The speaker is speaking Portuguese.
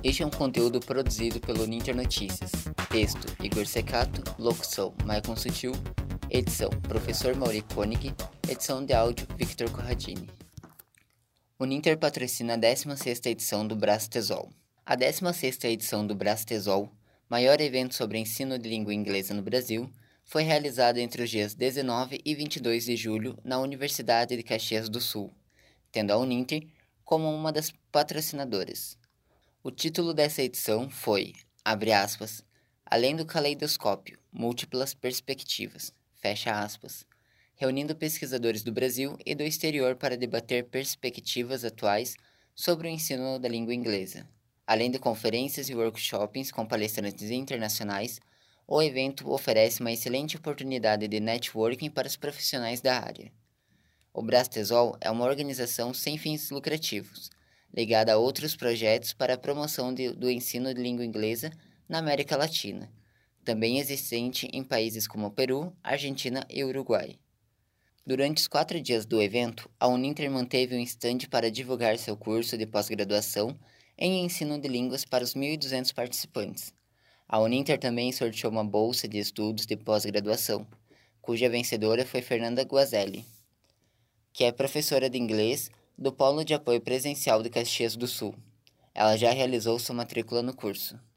Este é um conteúdo produzido pelo Uninter Notícias. Texto: Igor Secato. Locução: Maicon Sutil. Edição: Professor Mauri Koenig. Edição de áudio: Victor Corradini. O Uninter patrocina a 16ª edição do Brastesol. A 16ª edição do Brastesol, maior evento sobre ensino de língua inglesa no Brasil, foi realizada entre os dias 19 e 22 de julho na Universidade de Caxias do Sul, tendo a Uninter como uma das patrocinadoras. O título dessa edição foi, abre aspas, Além do caleidoscópio, múltiplas perspectivas, fecha aspas, reunindo pesquisadores do Brasil e do exterior para debater perspectivas atuais sobre o ensino da língua inglesa. Além de conferências e workshops com palestrantes internacionais, o evento oferece uma excelente oportunidade de networking para os profissionais da área. O Brastesol é uma organização sem fins lucrativos, ligada a outros projetos para a promoção do ensino de língua inglesa na América Latina, também existente em países como Peru, Argentina e Uruguai. Durante os 4 dias do evento, a Uninter manteve um estande para divulgar seu curso de pós-graduação em ensino de línguas para os 1.200 participantes. A Uninter também sorteou uma bolsa de estudos de pós-graduação, cuja vencedora foi Fernanda Guazelli, que é professora de inglês do Polo de Apoio Presencial de Caxias do Sul. Ela já realizou sua matrícula no curso.